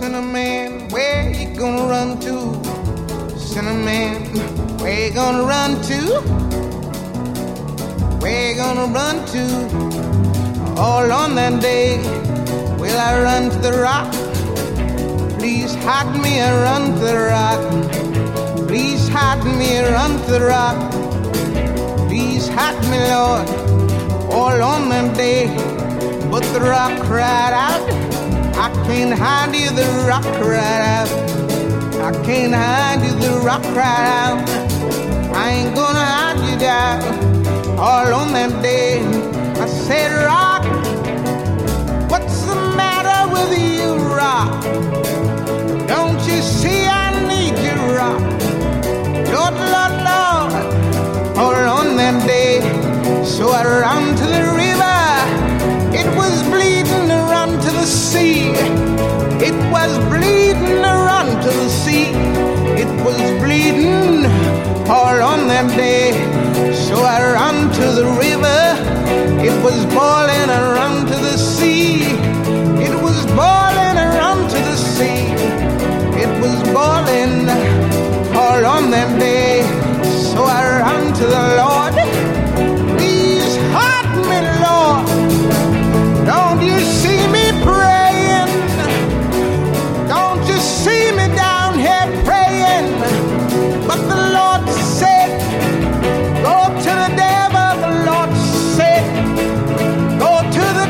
Sinner man, where you gonna run to? Sinner man, where you gonna run to? Where you gonna run to? All on that day, will I run to the rock? Please hide me and run to the rock. Please hide me and run to the rock. Please hide me, Lord, all on that day. But the rock cried out, I can't hide you, the rock cried out. I can't hide you, the rock cried out. I ain't gonna hide you down. All on that day, I said, rock, what's the matter with you, rock? Don't you see I need you, rock? Lord, Lord, Lord, all on that day. So I ran to the river, it was bleeding to run to the sea. It was bleeding to run to the sea. It was bleeding all on that day. So I ran to the river, it was boiling and run to the sea. It was boiling and run to the sea. It was boiling all on that day. So I ran to the Lord. Please hide me, Lord. Don't you see me praying? Don't you see me down here praying? But the Lord said, go to the devil. The Lord said, go to the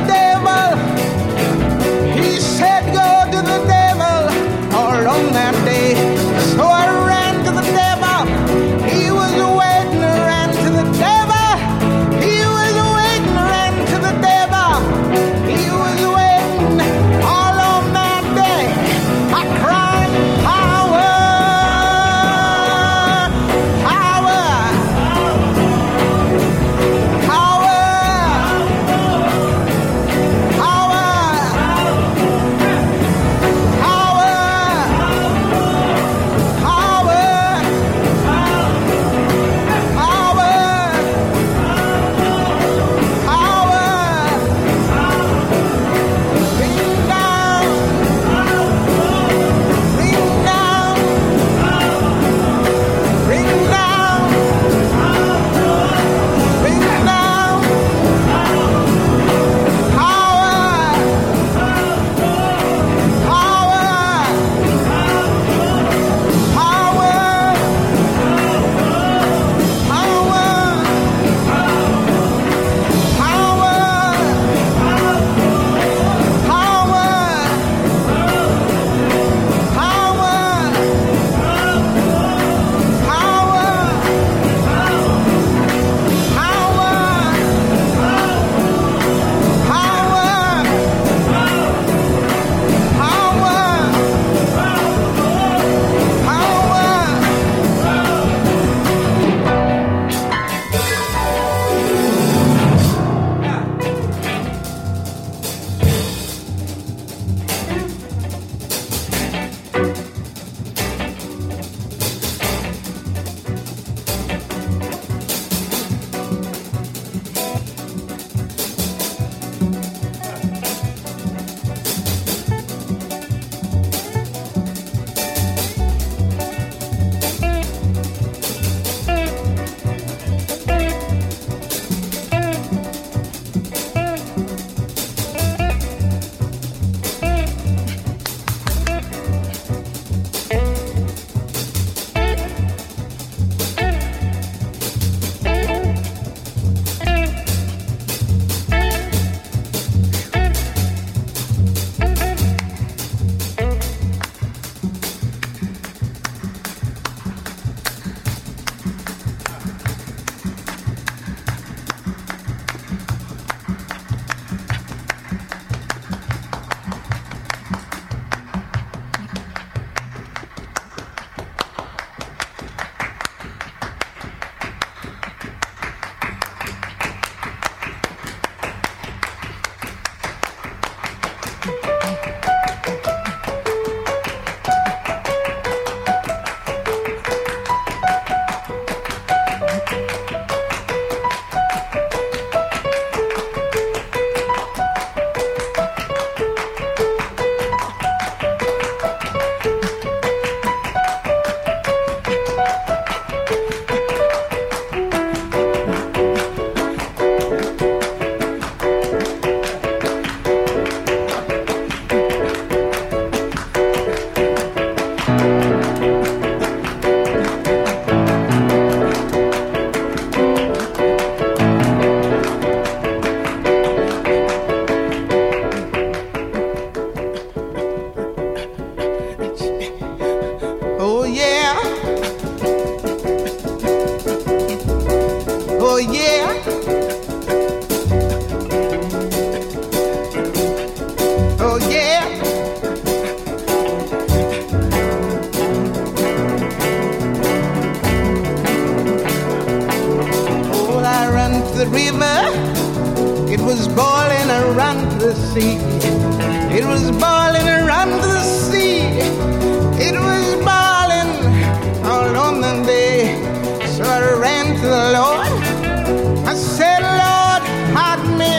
the river. It was boiling around to the sea. It was boiling around to the sea. It was boiling all on the day. So I ran to the Lord. I said, Lord, hide me.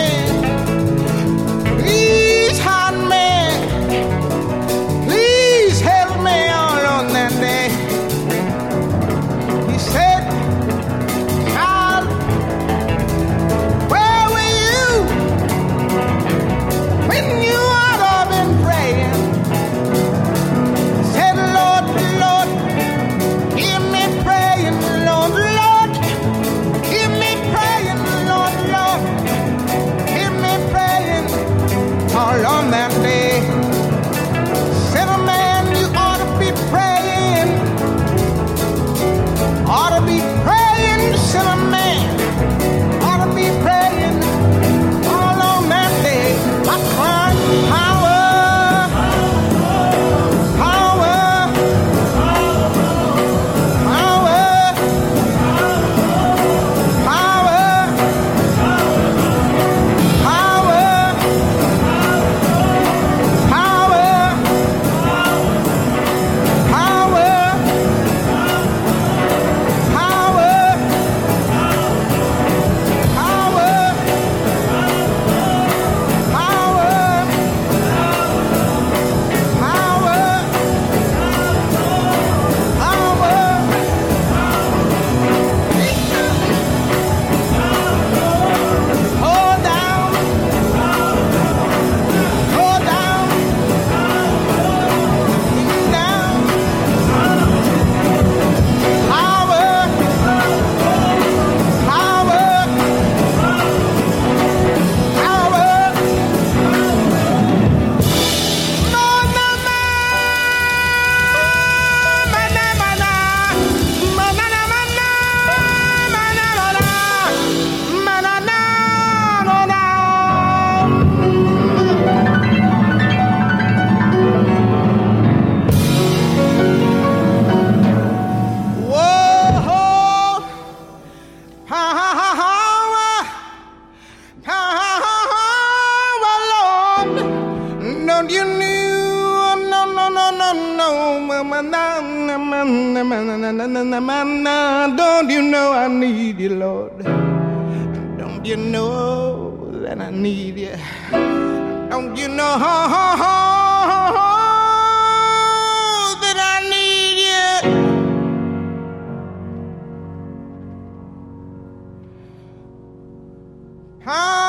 Please hide me. Please help me all on that day. He said, child, where were you when you ought to have been praying? I said, Lord, Lord, hear me praying, Lord, Lord, hear me praying, Lord, Lord, hear me praying all on that day. Said, a man, you ought to be praying, ought to be praying, said a man, ought to be praying all on that day. I cried, power, power, power, Don't you know? No, no, no, no, no. Don't you know I need you, Lord? Don't you know that I need you? Don't you know that I need you? Huh?